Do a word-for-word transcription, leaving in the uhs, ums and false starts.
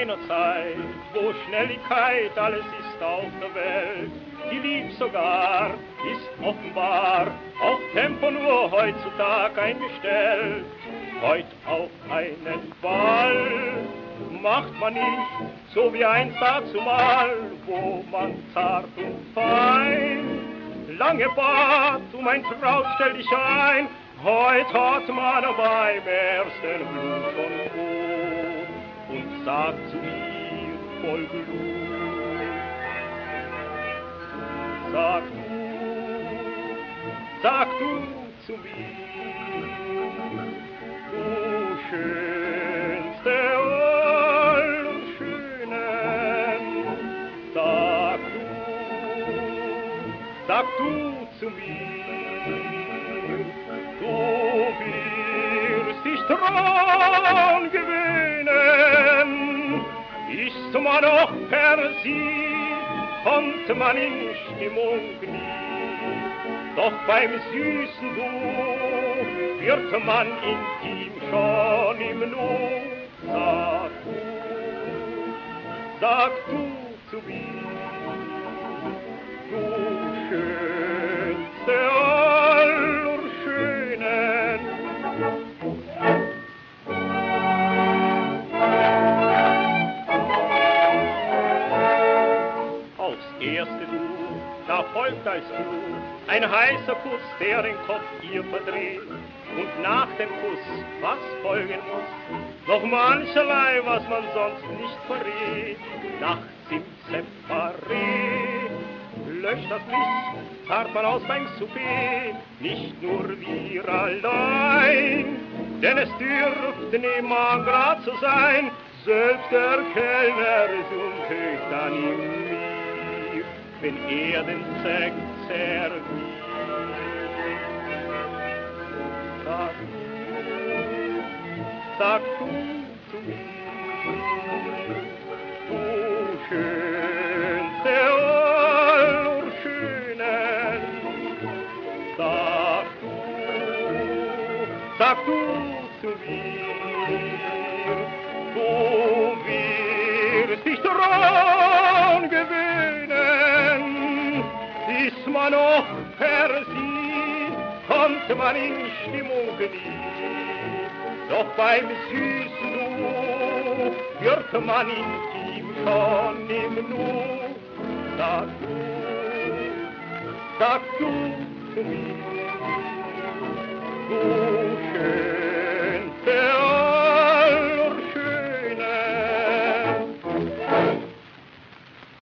einer Zeit, wo Schnelligkeit alles ist auf der Welt. Die Lieb sogar ist offenbar auf Tempo nur heutzutage eingestellt. Heut auf einen Ball macht man nicht so wie einst dazumal, wo man zart und fein lange bat, um ein Traut stell dich ein. Heut hat man beim ersten Blut schon Mut und sagt zu mir voll Glut: Sag du, sag du zu mir, du schönste aller Schönen, sag du, sag du zu mir, du wirst dich dran gewöhnen. Ist man noch per sie, kommt man in Stimmung nie. Doch beim süßen Du wird man intim schon im Nu. Sag du, sag du zu mir, du schönste aller Schönen. Aufs erste Du, da folgt als Blut ein heißer Kuss, der den Kopf ihr verdreht. Und nach dem Kuss, was folgen muss, noch mancherlei, was man sonst nicht verrät. Nachts im Separé löscht das Licht, zart man aus beim Souper, nicht nur wir allein, denn es dürfte niemand grad so sein, selbst der Kellner sunkelt dann in mir, wenn er den Sekt serviert. Sag du, sag du zu mir, du schönste aller Schönen, sag du, sag du zu mir, du wirst dich dran gewöhnen. Ist man noch per sie, kommt man in Stimmung nie. Doch beim süßen Du wird man intim schon im Nu. Sag du, sag du